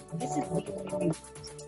This is VOA News.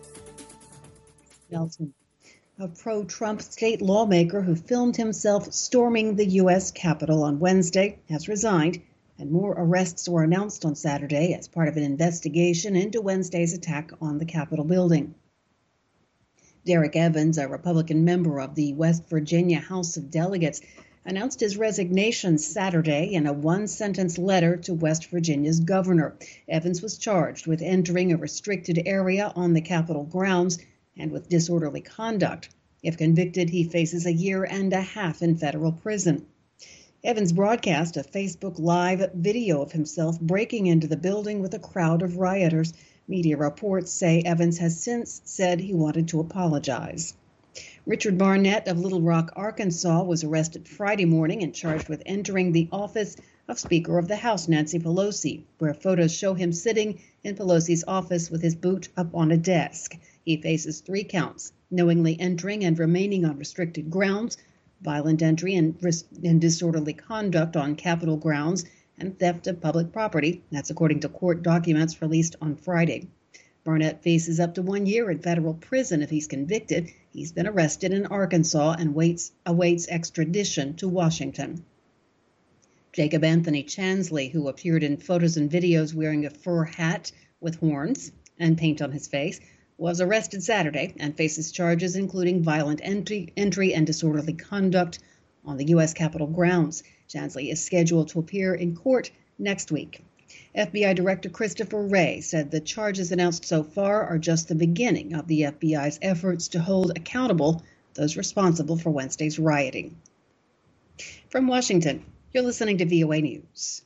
Nelson, a pro-Trump state lawmaker who filmed himself storming the U.S. Capitol on Wednesday, has resigned, and more arrests were announced on Saturday as part of an investigation into Wednesday's attack on the Capitol building. Derek Evans, a Republican member of the West Virginia House of Delegates, announced his resignation Saturday in a one-sentence letter to West Virginia's governor. Evans was charged with entering a restricted area on the Capitol grounds and with disorderly conduct. If convicted, he faces a year and a half in federal prison. Evans broadcast a Facebook Live video of himself breaking into the building with a crowd of rioters. Media reports say Evans has since said he wanted to apologize. Richard Barnett of Little Rock, Arkansas, was arrested Friday morning and charged with entering the office of Speaker of the House Nancy Pelosi, where photos show him sitting in Pelosi's office with his boot up on a desk. He faces 3 counts: knowingly entering and remaining on restricted grounds, violent entry and disorderly conduct on Capitol grounds, and theft of public property. That's according to court documents released on Friday. Barnett faces up to 1 year in federal prison if he's convicted. He's been arrested in Arkansas and awaits extradition to Washington. Jacob Anthony Chansley, who appeared in photos and videos wearing a fur hat with horns and paint on his face, was arrested Saturday and faces charges including violent entry and disorderly conduct on the U.S. Capitol grounds. Chansley is scheduled to appear in court next week. FBI Director Christopher Wray said the charges announced so far are just the beginning of the FBI's efforts to hold accountable those responsible for Wednesday's rioting. From Washington, you're listening to VOA News.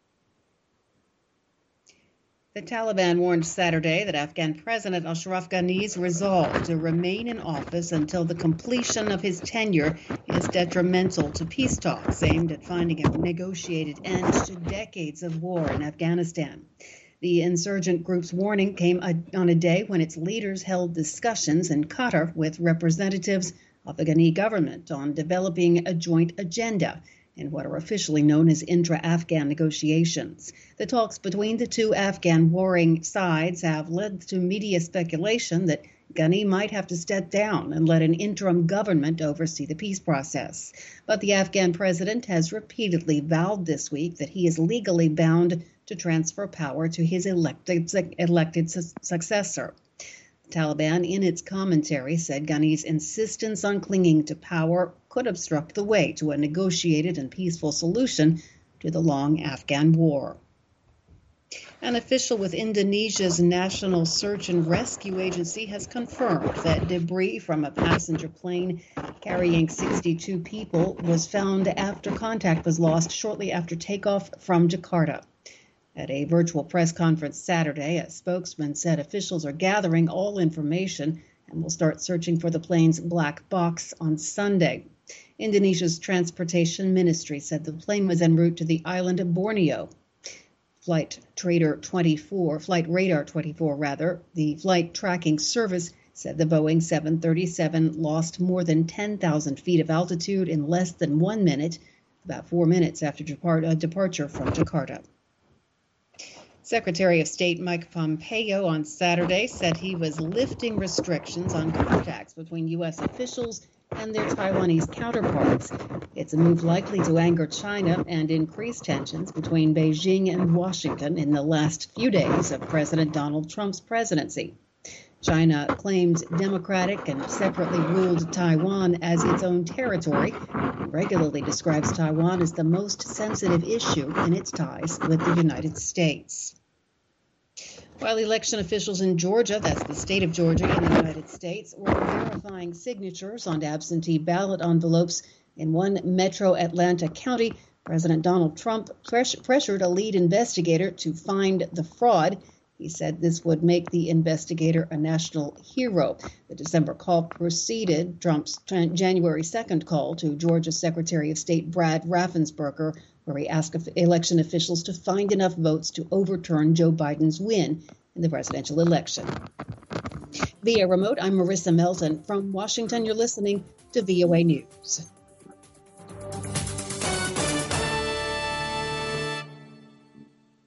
The Taliban warned Saturday that Afghan President Ashraf Ghani's resolve to remain in office until the completion of his tenure is detrimental to peace talks aimed at finding a negotiated end to decades of war in Afghanistan. The insurgent group's warning came on a day when its leaders held discussions in Qatar with representatives of the Ghani government on developing a joint agenda in what are officially known as intra-Afghan negotiations. The talks between the 2 Afghan warring sides have led to media speculation that Ghani might have to step down and let an interim government oversee the peace process. But the Afghan president has repeatedly vowed this week that he is legally bound to transfer power to his elected successor. The Taliban, in its commentary, said Ghani's insistence on clinging to power could obstruct the way to a negotiated and peaceful solution to the long Afghan war. An official with Indonesia's National Search and Rescue Agency has confirmed that debris from a passenger plane carrying 62 people was found after contact was lost shortly after takeoff from Jakarta. At a virtual press conference Saturday, a spokesman said officials are gathering all information and will start searching for the plane's black box on Sunday. Indonesia's Transportation Ministry said the plane was en route to the island of Borneo. Flight Radar 24, the flight tracking service, said the Boeing 737 lost more than 10,000 feet of altitude in less than 1 minute, about 4 minutes after departure from Jakarta. Secretary of State Mike Pompeo on Saturday said he was lifting restrictions on contacts between U.S. officials and their Taiwanese counterparts. It's a move likely to anger China and increase tensions between Beijing and Washington in the last few days of President Donald Trump's presidency. China claims democratic and separately ruled Taiwan as its own territory and regularly describes Taiwan as the most sensitive issue in its ties with the United States. While election officials in Georgia, that's the state of Georgia in the United States, were verifying signatures on absentee ballot envelopes in one metro Atlanta county, President Donald Trump pressured a lead investigator to find the fraud. He said this would make the investigator a national hero. The December call preceded Trump's January 2nd call to Georgia Secretary of State Brad Raffensperger, where he asked election officials to find enough votes to overturn Joe Biden's win in the presidential election. Via remote, I'm Marissa Melton. From Washington, you're listening to VOA News.